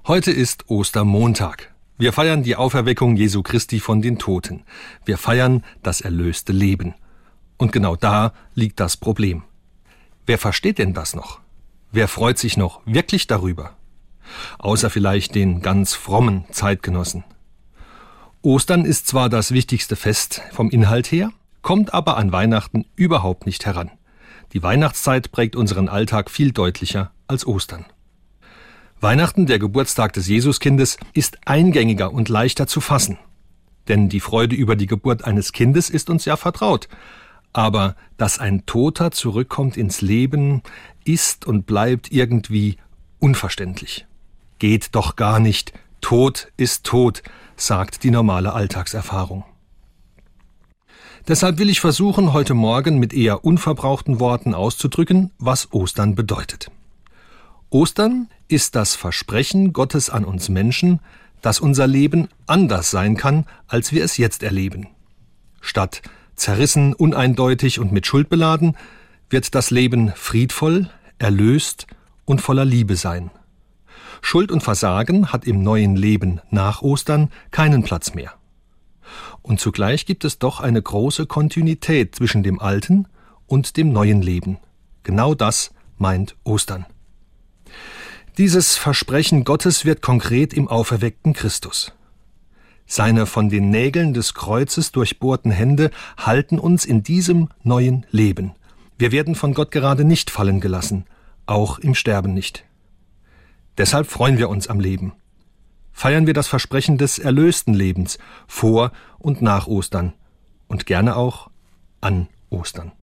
Heute ist Ostermontag. Wir feiern die Auferweckung Jesu Christi von den Toten. Wir feiern das erlöste Leben. Und genau da liegt das Problem. Wer versteht denn das noch? Wer freut sich noch wirklich darüber? Außer vielleicht den ganz frommen Zeitgenossen. Ostern ist zwar das wichtigste Fest vom Inhalt her, kommt aber an Weihnachten überhaupt nicht heran. Die Weihnachtszeit prägt unseren Alltag viel deutlicher als Ostern. Weihnachten, der Geburtstag des Jesuskindes, ist eingängiger und leichter zu fassen. Denn die Freude über die Geburt eines Kindes ist uns ja vertraut. Aber dass ein Toter zurückkommt ins Leben, ist und bleibt irgendwie unverständlich. Geht doch gar nicht. Tod ist tot, sagt die normale Alltagserfahrung. Deshalb will ich versuchen, heute Morgen mit eher unverbrauchten Worten auszudrücken, was Ostern bedeutet. Ostern ist das Versprechen Gottes an uns Menschen, dass unser Leben anders sein kann, als wir es jetzt erleben. Statt zerrissen, uneindeutig und mit Schuld beladen, wird das Leben friedvoll, erlöst und voller Liebe sein. Schuld und Versagen hat im neuen Leben nach Ostern keinen Platz mehr. Und zugleich gibt es doch eine große Kontinuität zwischen dem alten und dem neuen Leben. Genau das meint Ostern. Dieses Versprechen Gottes wird konkret im auferweckten Christus. Seine von den Nägeln des Kreuzes durchbohrten Hände halten uns in diesem neuen Leben. Wir werden von Gott gerade nicht fallen gelassen, auch im Sterben nicht. Deshalb freuen wir uns am Leben. Feiern wir das Versprechen des erlösten Lebens vor und nach Ostern und gerne auch an Ostern.